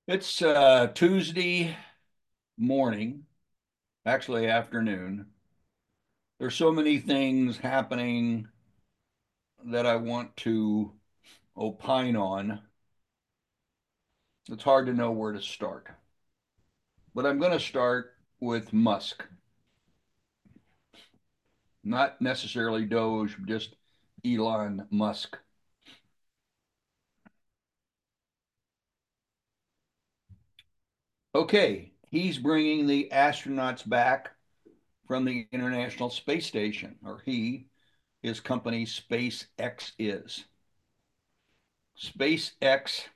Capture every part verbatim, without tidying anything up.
It's uh, Tuesday morning, actually afternoon. There's so many things happening that I want to opine on. It's hard to know where to start. But I'm going to start with Musk, not necessarily Doge, just Elon Musk. Okay, he's bringing the astronauts back from the International Space Station, or he, his company SpaceX is. SpaceX.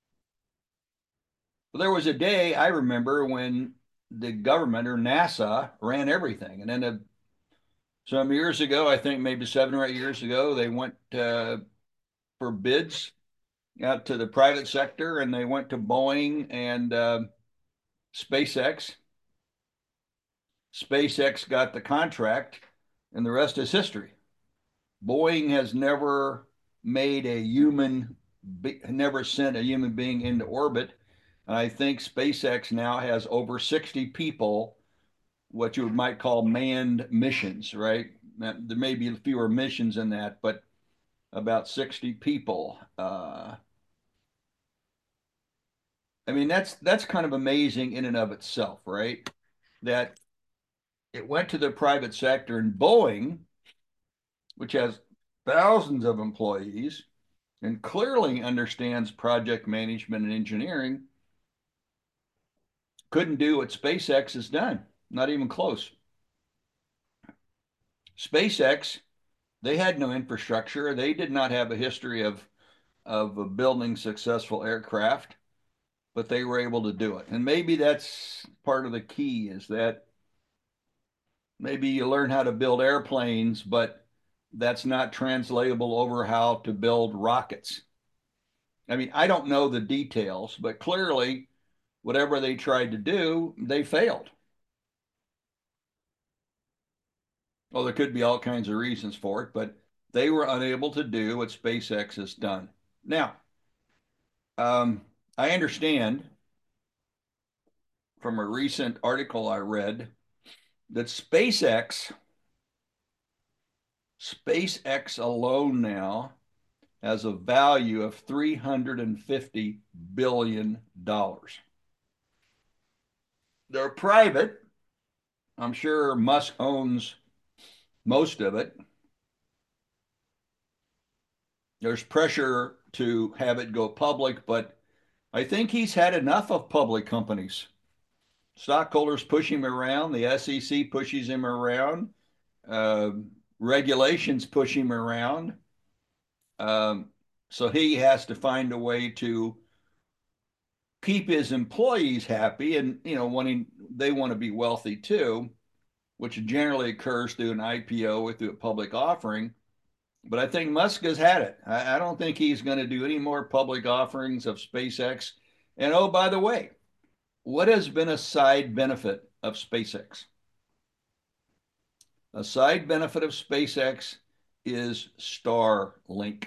Well, there was a day I remember when the government or NASA ran everything. And then uh, some years ago, I think maybe seven or eight years ago, they went uh, for bids out to the private sector and they went to Boeing and uh, SpaceX. SpaceX got the contract, and the rest is history. Boeing has never made a human, never sent a human being into orbit. And I think SpaceX now has over sixty people, what you might call manned missions, right? There may be fewer missions in that, but about sixty people. Uh, I mean, that's that's kind of amazing in and of itself, right? That it went to the private sector, and Boeing, which has thousands of employees and clearly understands project management and engineering, couldn't do what SpaceX has done. Not even close. SpaceX, they had no infrastructure. They did not have a history of of building successful aircraft, but they were able to do it. And maybe that's part of the key is that maybe you learn how to build airplanes, but that's not translatable over how to build rockets. I mean, I don't know the details, but clearly, whatever they tried to do, they failed. Well, there could be all kinds of reasons for it, but they were unable to do what SpaceX has done. Now, um, I understand from a recent article I read that SpaceX, SpaceX alone now has a value of three hundred fifty billion dollars. They're private. I'm sure Musk owns most of it. There's pressure to have it go public, but I think he's had enough of public companies. Stockholders push him around, the S E C pushes him around, uh, regulations push him around. Um, so he has to find a way to keep his employees happy, and you know, wanting they want to be wealthy too, which generally occurs through an I P O or through a public offering. But I think Musk has had it. I, I don't think he's going to do any more public offerings of SpaceX. And oh, by the way, what has been a side benefit of SpaceX? A side benefit of SpaceX is Starlink.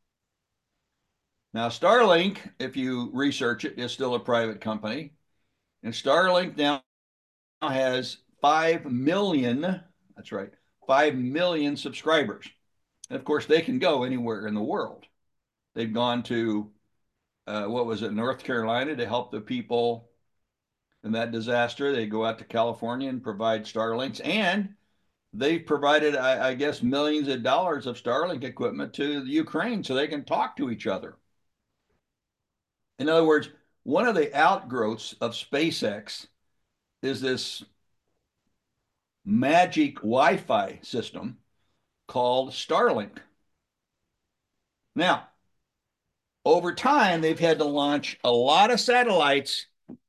Now, Starlink, if you research it, is still a private company. And Starlink now has five million, that's right, five million subscribers. And of course, they can go anywhere in the world. They've gone to, uh, what was it, North Carolina to help the people in that disaster. They go out to California and provide Starlinks. And they've provided, I, I guess, millions of dollars of Starlink equipment to the Ukraine so they can talk to each other. In other words, one of the outgrowths of SpaceX is this magic Wi-Fi system called Starlink. Now, over time, they've had to launch a lot of satellites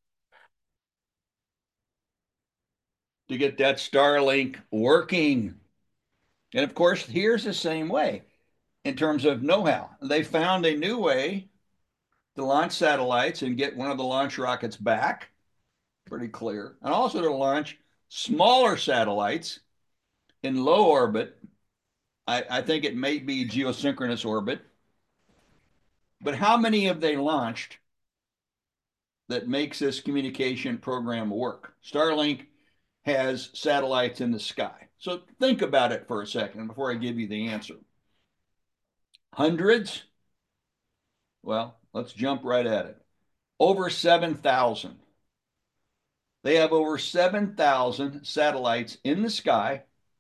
to get that Starlink working. And of course, here's the same way in terms of know-how. They found a new way to launch satellites and get one of the launch rockets back, pretty clear, and also to launch smaller satellites in low orbit. I, I think it may be geosynchronous orbit, but how many have they launched that makes this communication program work. Starlink has satellites in the sky. So think about it for a second before I give you the answer. Hundreds? Well, let's jump right at it. Over seven thousand. They have over seven thousand satellites in the sky,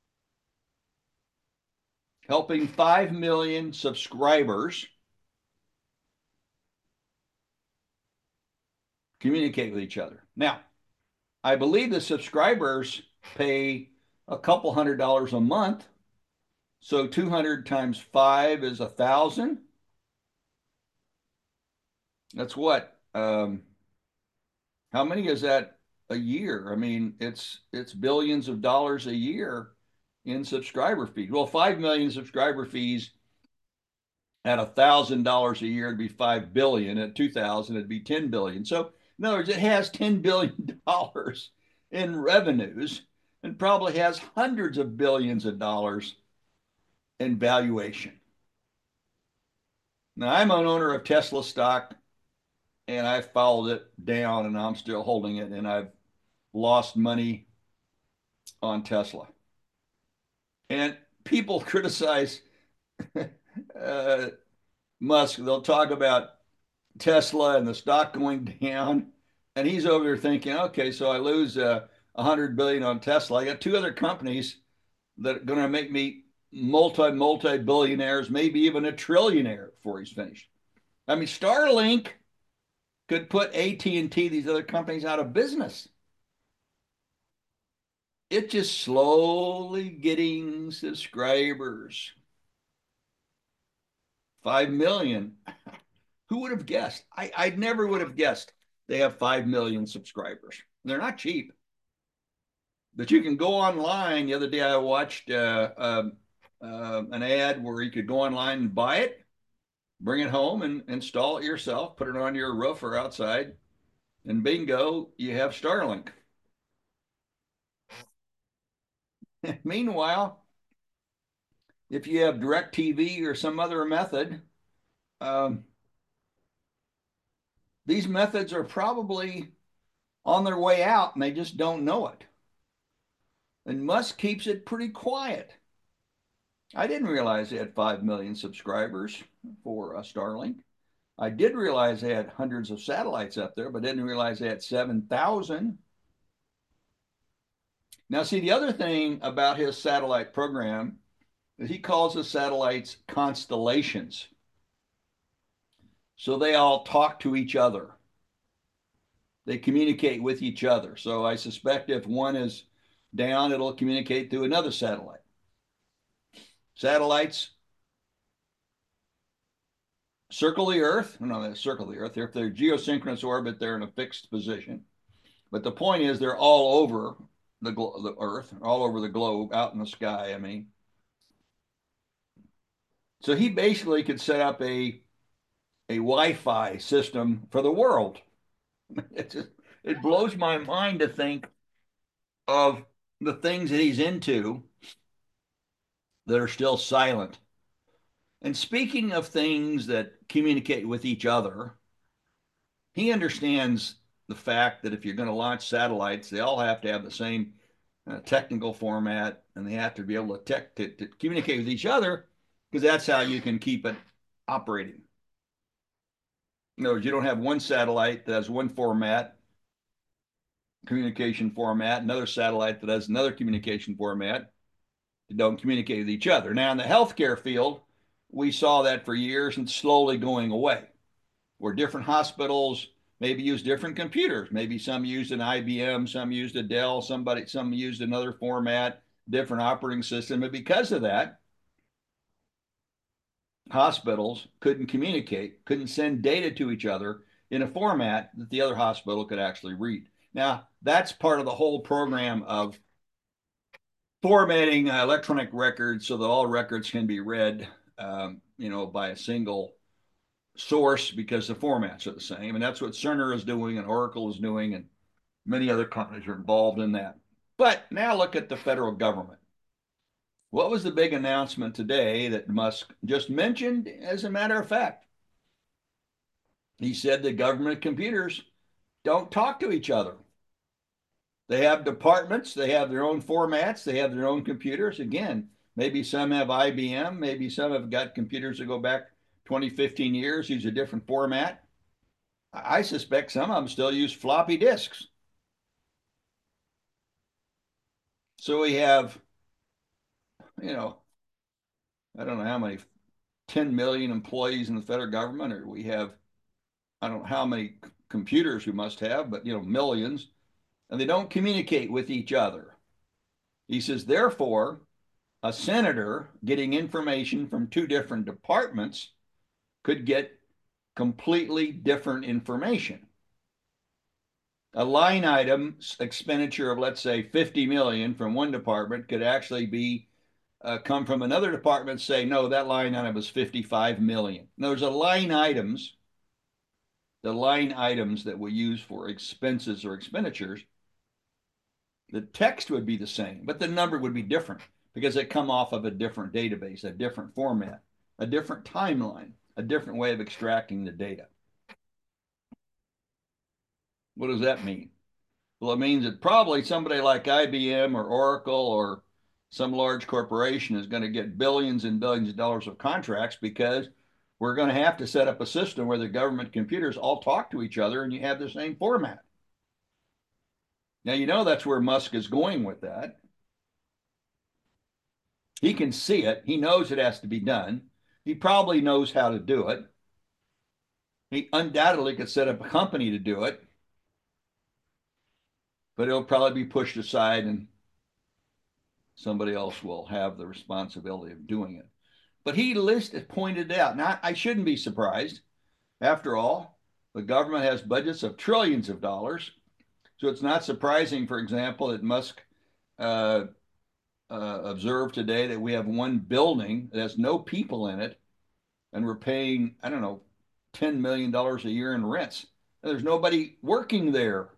helping five million subscribers communicate with each other. Now, I believe the subscribers pay a couple hundred dollars a month. So two hundred times five is a thousand. That's what? Um, how many is that a year? I mean, it's it's billions of dollars a year in subscriber fees. Well, five million subscriber fees at a thousand dollars a year, it'd be five billion. At two thousand, it'd be ten billion. So, in other words, it has ten billion dollars in revenues and probably has hundreds of billions of dollars in valuation. Now, I'm an owner of Tesla stock, and I followed it down, and I'm still holding it, and I've lost money on Tesla. And people criticize uh, Musk. They'll talk about Tesla and the stock going down, and he's over there thinking, okay, so I lose uh, one hundred billion on Tesla. I got two other companies that are going to make me multi multi billionaires, maybe even a trillionaire before he's finished. I mean, Starlink could put A T and T, these other companies, out of business. It's just slowly getting subscribers. Five million. Who would have guessed? I, I never would have guessed they have five million subscribers. They're not cheap. But you can go online. The other day I watched uh, uh, uh, an ad where you could go online and buy it, bring it home and install it yourself, put it on your roof or outside, and bingo, you have Starlink. Meanwhile, if you have DirecTV or some other method, um, these methods are probably on their way out and they just don't know it. And Musk keeps it pretty quiet. I didn't realize they had five million subscribers for uh, Starlink. I did realize they had hundreds of satellites up there, but didn't realize they had seven thousand. Now, see, the other thing about his satellite program is he calls the satellites constellations. So they all talk to each other. They communicate with each other. So I suspect if one is down, it'll communicate through another satellite. Satellites circle the Earth. No, they circle the Earth. If they're geosynchronous orbit, they're in a fixed position. But the point is, they're all over the, the Earth, all over the globe, out in the sky. I mean, so he basically could set up a a Wi-Fi system for the world. It just it blows my mind to think of the things that he's into that are still silent. And speaking of things that communicate with each other, he understands the fact that if you're going to launch satellites, they all have to have the same uh, technical format, and they have to be able to, tech, to, to communicate with each other, because that's how you can keep it operating. In other words, you don't have one satellite that has one format, communication format, another satellite that has another communication format. They don't communicate with each other. Now, in the healthcare field, we saw that for years and slowly going away, where different hospitals maybe use different computers. Maybe some used an I B M, some used a Dell, somebody, some used another format, different operating system. And because of that, hospitals couldn't communicate, couldn't send data to each other in a format that the other hospital could actually read. Now, that's part of the whole program of formatting uh, electronic records so that all records can be read, um, you know, by a single source because the formats are the same. And that's what Cerner is doing and Oracle is doing, and many other companies are involved in that. But now look at the federal government. What was the big announcement today that Musk just mentioned? As a matter of fact, he said that government computers don't talk to each other. They have departments, they have their own formats, they have their own computers. Again, maybe some have I B M, maybe some have got computers that go back twenty, fifteen years, use a different format. I suspect some of them still use floppy disks. So we have, you know, I don't know how many, ten million employees in the federal government, or we have, I don't know how many computers we must have, but, you know, millions, and they don't communicate with each other. He says, therefore, a senator getting information from two different departments could get completely different information. A line item expenditure of, let's say, fifty million from one department could actually be uh, come from another department, say, no, that line item was fifty-five million. Now, there's a line items, the line items that we use for expenses or expenditures, the text would be the same, but the number would be different because they come off of a different database, a different format, a different timeline, a different way of extracting the data. What does that mean? Well, it means that probably somebody like I B M or Oracle or some large corporation is going to get billions and billions of dollars of contracts because we're going to have to set up a system where the government computers all talk to each other and you have the same format. Now, you know that's where Musk is going with that. He can see it. He knows it has to be done. He probably knows how to do it. He undoubtedly could set up a company to do it, but it'll probably be pushed aside and somebody else will have the responsibility of doing it. But he listed, pointed out, now I shouldn't be surprised. After all, the government has budgets of trillions of dollars. So it's not surprising, for example, that Musk uh, uh, observed today that we have one building that has no people in it, and we're paying, I don't know, ten million dollars a year in rents. There's nobody working there.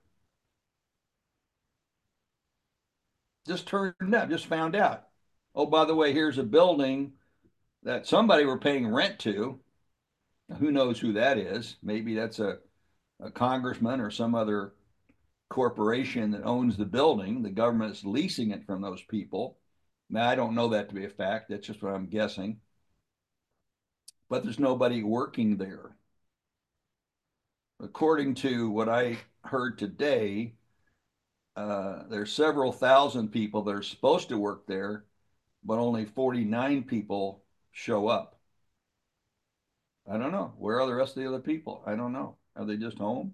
Just turned up, just found out. Oh, by the way, here's a building that somebody we're paying rent to. Who knows who that is? Maybe that's a, a congressman or some other corporation that owns the building. The government is leasing it from those people. Now, I don't know that to be a fact. That's just what I'm guessing. But there's nobody working there. According to what I heard today, uh, there's several thousand people that are supposed to work there, but only forty-nine people show up. I don't know. Where are the rest of the other people? I don't know. Are they just home?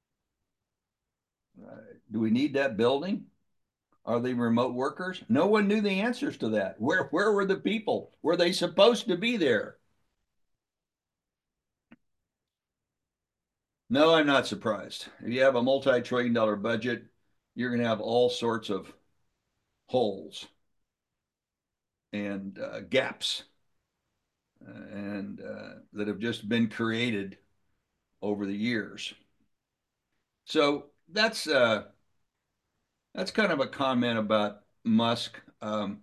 Uh, do we need that building? Are they remote workers? No one knew the answers to that. Where where were the people? Were they supposed to be there? No, I'm not surprised. If you have a multi-trillion dollar budget, you're going to have all sorts of holes and uh, gaps uh, and uh, that have just been created over the years. So that's uh, that's kind of a comment about Musk. Um,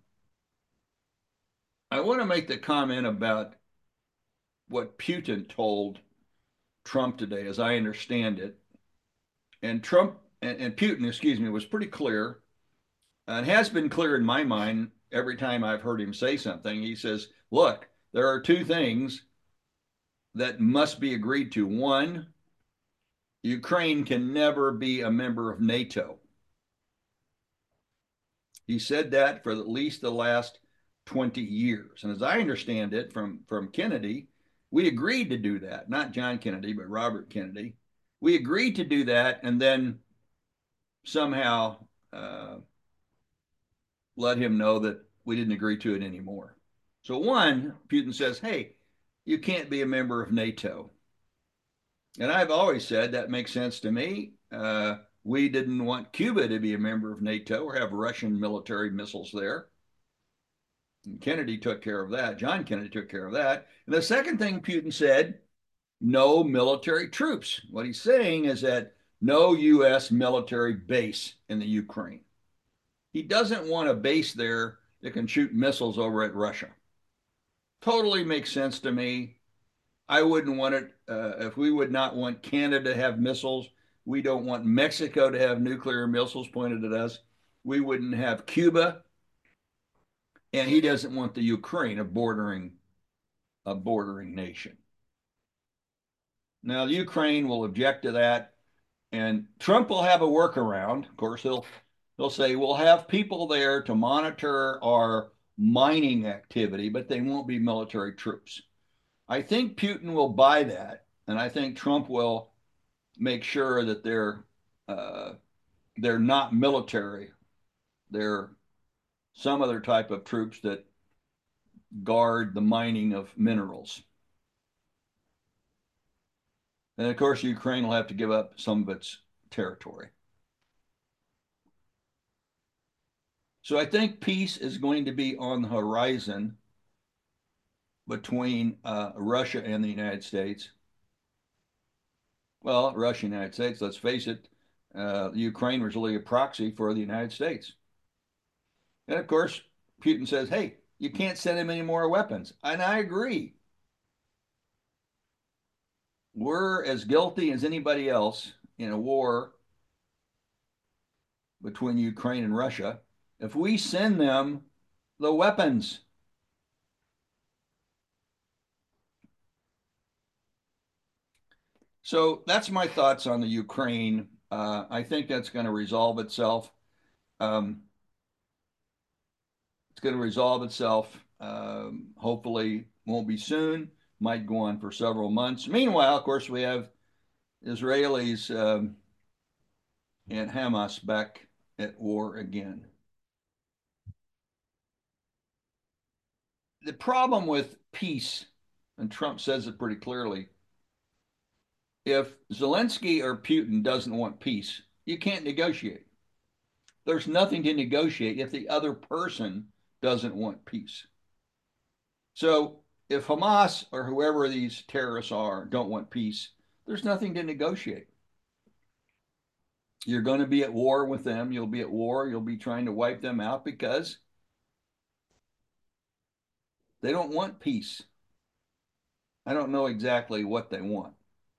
I want to make the comment about what Putin told Trump today, as I understand it. And Trump and, and Putin, excuse me, was pretty clear and has been clear in my mind every time I've heard him say something. He says, look, there are two things that must be agreed to. One, Ukraine can never be a member of NATO. He said that for at least the last twenty years. And as I understand it from, from Kennedy, we agreed to do that. Not John Kennedy, but Robert Kennedy. We agreed to do that and then somehow uh, let him know that we didn't agree to it anymore. So one, Putin says, hey, you can't be a member of NATO. And I've always said that makes sense to me. Uh, we didn't want Cuba to be a member of NATO or have Russian military missiles there. And Kennedy took care of that. John Kennedy took care of that. And the second thing Putin said, no military troops. What he's saying is that no U S military base in the Ukraine. He doesn't want a base there that can shoot missiles over at Russia. Totally makes sense to me. I wouldn't want it uh, if we would not want Canada to have missiles. We don't want Mexico to have nuclear missiles pointed at us. We wouldn't have Cuba, and he doesn't want the Ukraine, a bordering a bordering nation. Now, the Ukraine will object to that, and Trump will have a workaround. Of course, he'll he'll say we'll have people there to monitor our mining activity, but they won't be military troops. I think Putin will buy that, and I think Trump will make sure that they're uh, they're not military. They're some other type of troops that guard the mining of minerals. And of course, Ukraine will have to give up some of its territory. So I think peace is going to be on the horizon between uh, Russia and the United States. Well, Russia and the United States, let's face it, uh, Ukraine was really a proxy for the United States. And of course, Putin says, hey, you can't send him any more weapons. And I agree. We're as guilty as anybody else in a war between Ukraine and Russia if we send them the weapons. So that's my thoughts on the Ukraine. Uh, I think that's going to resolve itself. Um, it's going to resolve itself. Um, hopefully, won't be soon. Might go on for several months. Meanwhile, of course, we have Israelis um, and Hamas back at war again. The problem with peace, and Trump says it pretty clearly, if Zelensky or Putin doesn't want peace, you can't negotiate. There's nothing to negotiate if the other person doesn't want peace. So if Hamas or whoever these terrorists are don't want peace, there's nothing to negotiate. You're going to be at war with them. You'll be at war. You'll be trying to wipe them out because they don't want peace. I don't know exactly what they want.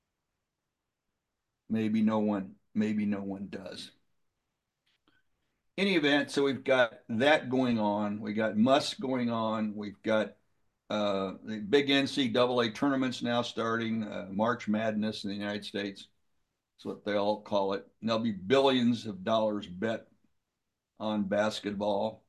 Maybe no one, maybe no one does. Any event, so we've got that going on. We got Musk going on. We've got uh, the big N C double A tournaments now starting, uh, March Madness in the United States. That's what they all call it. And there'll be billions of dollars bet on basketball.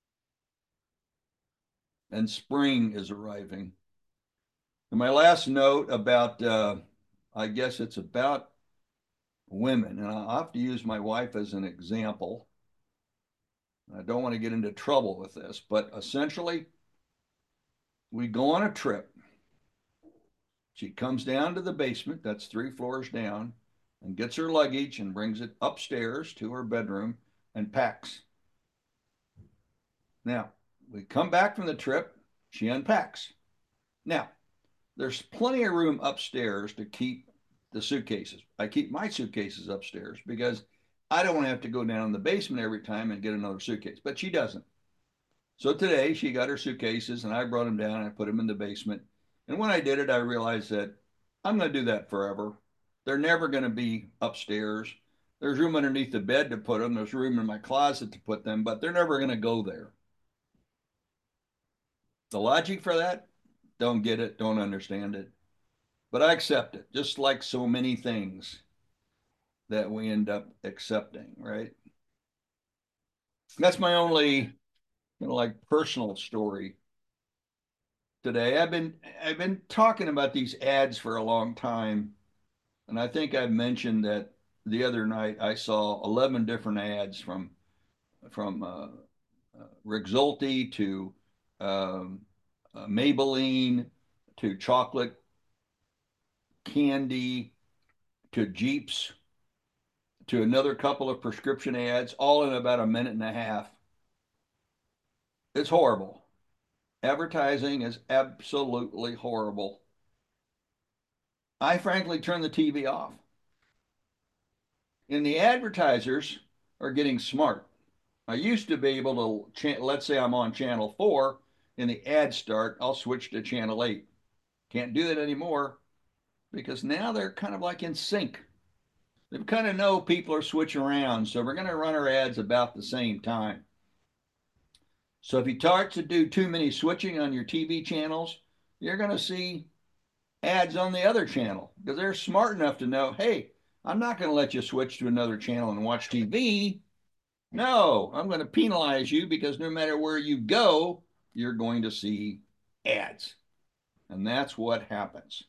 And spring is arriving. And my last note about, uh, I guess it's about women, and I'll have to use my wife as an example. I don't want to get into trouble with this, but essentially, we go on a trip. She comes down to the basement, that's three floors down, and gets her luggage and brings it upstairs to her bedroom and packs. Now, we come back from the trip, she unpacks. Now, there's plenty of room upstairs to keep the suitcases. I keep my suitcases upstairs because I don't want to have to go down in the basement every time and get another suitcase, but she doesn't. So today she got her suitcases and I brought them down and I put them in the basement. And when I did it, I realized that I'm going to do that forever. They're never going to be upstairs. There's room underneath the bed to put them. There's room in my closet to put them, but they're never going to go there. The logic for that, don't get it, don't understand it. But I accept it, just like so many things that we end up accepting, right? That's my only, you know, like personal story today. I've been I've been talking about these ads for a long time, and I think I mentioned that the other night I saw eleven different ads from from uh, uh, Rexulti to um, uh, Maybelline to chocolate candy to Jeeps to another couple of prescription ads, all in about a minute and a half. It's horrible. Advertising is absolutely horrible. I frankly turned the T V off. And the advertisers are getting smart. I used to be able to, let's say I'm on channel four and the ads start, I'll switch to channel eight. Can't do that anymore because now they're kind of like in sync. They kind of know people are switching around, so we're going to run our ads about the same time. So if you start to do too many switching on your T V channels, you're going to see ads on the other channel because they're smart enough to know, hey, I'm not going to let you switch to another channel and watch T V. No, I'm going to penalize you because no matter where you go, you're going to see ads. And that's what happens.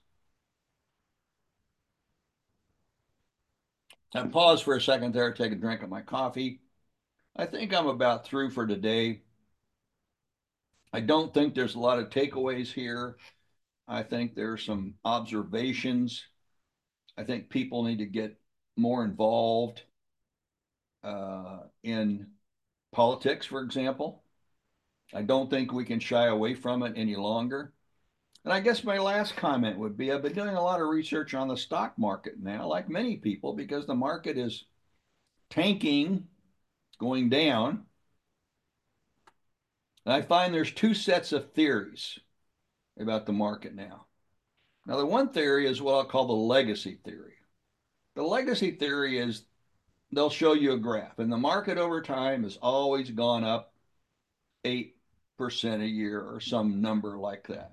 I pause for a second there, take a drink of my coffee. I think I'm about through for today. I don't think there's a lot of takeaways here. I think there's some observations. I think people need to get more involved uh, in politics, for example. I don't think we can shy away from it any longer. And I guess my last comment would be I've been doing a lot of research on the stock market now, like many people, because the market is tanking, going down. And I find there's two sets of theories about the market now. Now, the one theory is what I'll call the legacy theory. The legacy theory is they'll show you a graph, and the market over time has always gone up eight percent a year or some number like that.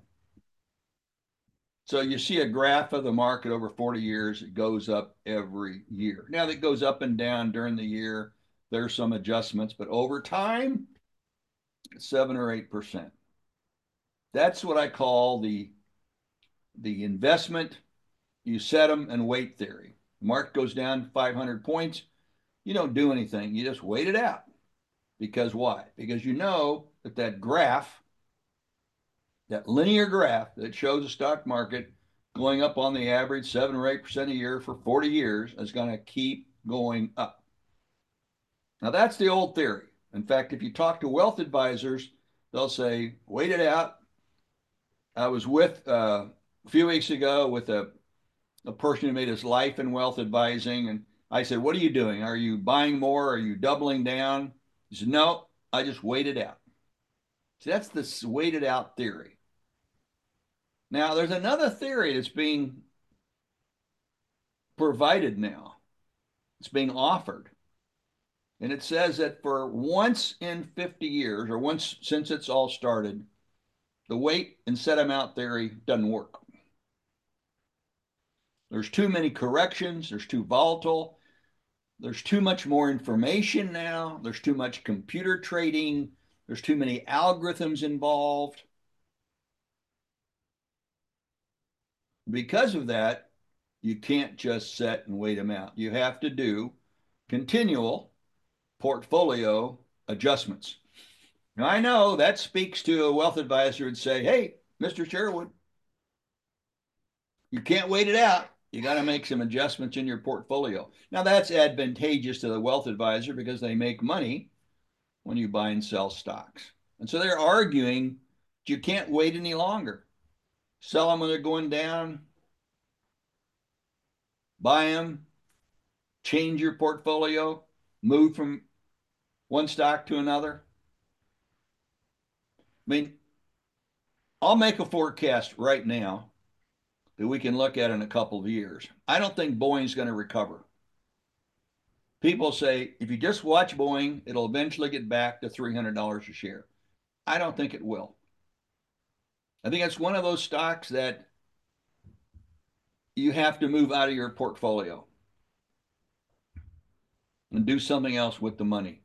So you see a graph of the market over forty years, it goes up every year. Now that goes up and down during the year, there's some adjustments, but over time, seven or eight percent. That's what I call the, the investment, you set them and wait theory. The market goes down five hundred points, you don't do anything, you just wait it out. Because why? Because you know that that graph, that linear graph that shows the stock market going up on the average seven or eight percent a year for forty years is going to keep going up. Now, that's the old theory. In fact, if you talk to wealth advisors, they'll say, wait it out. I was with uh, a few weeks ago with a, a person who made his life in wealth advising. And I said, what are you doing? Are you buying more? Are you doubling down? He said, no, I just wait it out. So that's the waited out theory. Now, there's another theory that's being provided now. It's being offered. And it says that for once in fifty years, or once since it's all started, the wait and set them out theory doesn't work. There's too many corrections. There's too volatile. There's too much more information now. There's too much computer trading. There's too many algorithms involved. Because of that, you can't just set and wait them out. You have to do continual portfolio adjustments. Now, I know that speaks to a wealth advisor and say, hey, Mister Sherwood, you can't wait it out. You got to make some adjustments in your portfolio. Now, that's advantageous to the wealth advisor because they make money when you buy and sell stocks. And so they're arguing you can't wait any longer. Sell them when they're going down, buy them, change your portfolio, move from one stock to another. I mean, I'll make a forecast right now that we can look at in a couple of years. I don't think Boeing's going to recover. People say if you just watch Boeing, it'll eventually get back to three hundred dollars a share. I don't think it will. I think it's one of those stocks that you have to move out of your portfolio and do something else with the money.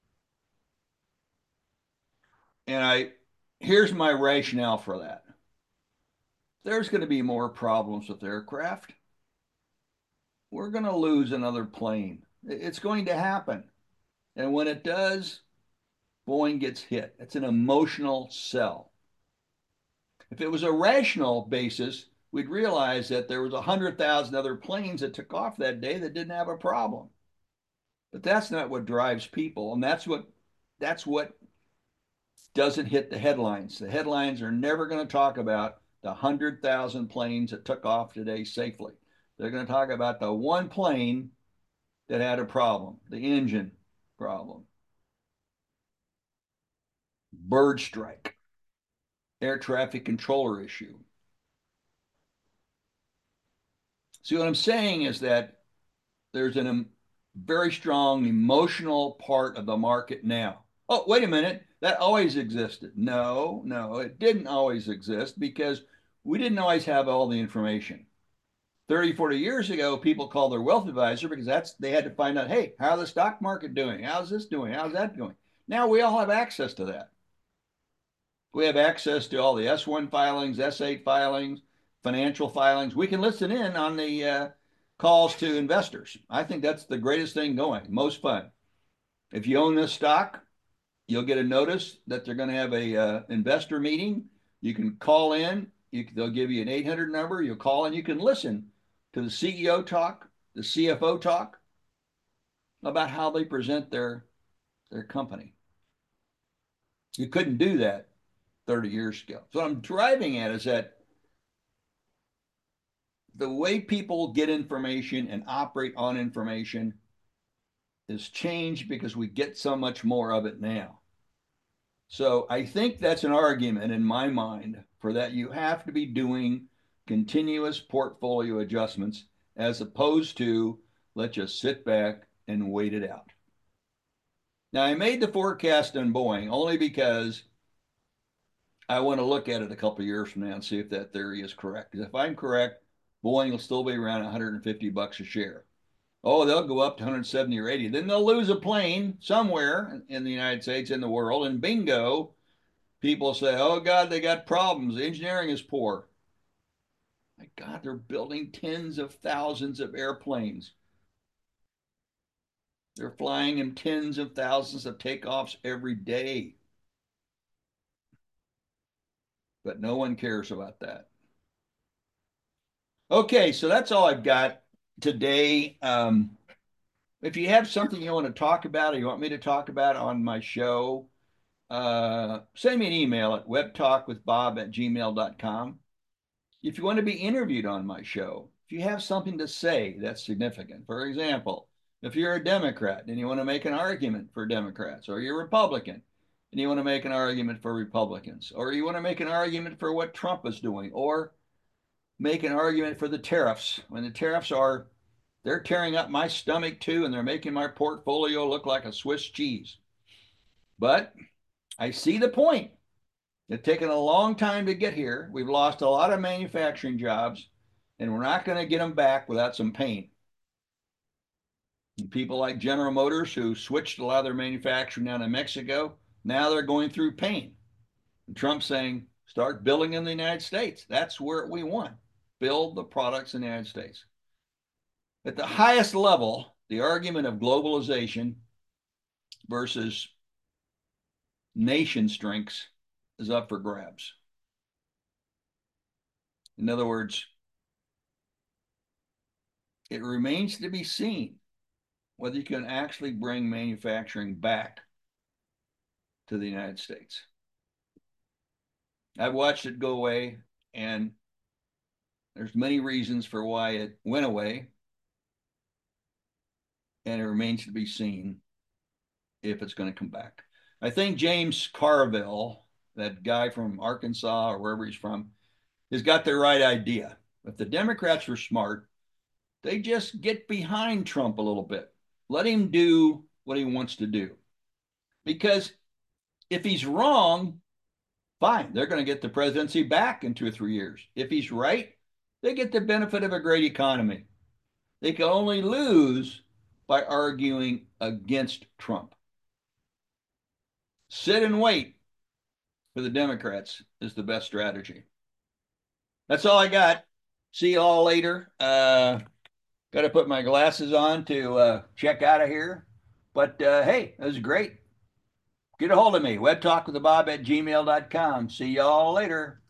And I here's my rationale for that. There's going to be more problems with aircraft. We're going to lose another plane. It's going to happen. And when it does, Boeing gets hit. It's an emotional sell. If it was a rational basis, we'd realize that there was one hundred thousand other planes that took off that day that didn't have a problem. But that's not what drives people, and that's what that's what doesn't hit the headlines. The headlines are never going to talk about the one hundred thousand planes that took off today safely. They're going to talk about the one plane that had a problem, the engine problem. Bird strike, air traffic controller issue. See, what I'm saying is that there's a um, very strong emotional part of the market now. Oh, wait a minute. That always existed. No, no, it didn't always exist because we didn't always have all the information. thirty, forty years ago, people called their wealth advisor because that's they had to find out, hey, how's the stock market doing? How's this doing? How's that going? Now we all have access to that. We have access to all the S one filings, S eight filings, financial filings. We can listen in on the uh, calls to investors. I think that's the greatest thing going, most fun. If you own this stock, you'll get a notice that they're going to have a uh, investor meeting. You can call in. You, they'll give you an eight hundred number. You'll call and you can listen to the C E O talk, the C F O talk about how they present their their company. You couldn't do that thirty years ago. So what I'm driving at is that the way people get information and operate on information has changed because we get so much more of it now. So I think that's an argument in my mind for that you have to be doing continuous portfolio adjustments as opposed to let's just sit back and wait it out. Now, I made the forecast on Boeing only because I want to look at it a couple of years from now and see if that theory is correct. Because if I'm correct, Boeing will still be around one hundred fifty bucks a share. Oh, they'll go up to one hundred seventy or eighty. Then they'll lose a plane somewhere in the United States, in the world, and bingo, people say, oh, God, they got problems. The engineering is poor. My God, they're building tens of thousands of airplanes. They're flying in tens of thousands of takeoffs every day. But no one cares about that. Okay, so that's all I've got today. Um, if you have something you want to talk about or you want me to talk about on my show, uh, send me an email at webtalkwithbob at gmail dot com. If you want to be interviewed on my show, if you have something to say that's significant, for example, if you're a Democrat and you want to make an argument for Democrats, or you're a Republican and you want to make an argument for Republicans, or you want to make an argument for what Trump is doing, or make an argument for the tariffs, when the tariffs are, they're tearing up my stomach too, and they're making my portfolio look like a Swiss cheese. But I see the point. It's taken a long time to get here. We've lost a lot of manufacturing jobs, and we're not going to get them back without some pain. And people like General Motors, who switched a lot of their manufacturing down to Mexico, now they're going through pain. And Trump's saying, start building in the United States. That's where we want. Build the products in the United States. At the highest level, the argument of globalization versus nation strengths is up for grabs. In other words, it remains to be seen whether you can actually bring manufacturing back to the United States. I've watched it go away, and there's many reasons for why it went away, and it remains to be seen if it's going to come back. I think James Carville, that guy from Arkansas or wherever he's from, has got the right idea. If the Democrats were smart, they just get behind Trump a little bit. Let him do what he wants to do. Because if he's wrong, fine, they're going to get the presidency back in two or three years. If he's right, they get the benefit of a great economy. They can only lose by arguing against Trump. Sit and wait for the Democrats is the best strategy. That's all I got. See you all later. Uh, got to put my glasses on to uh, check out of here. But uh, hey, it was great. Get a hold of me. webtalkwithbob at gmail dot com. See y'all later.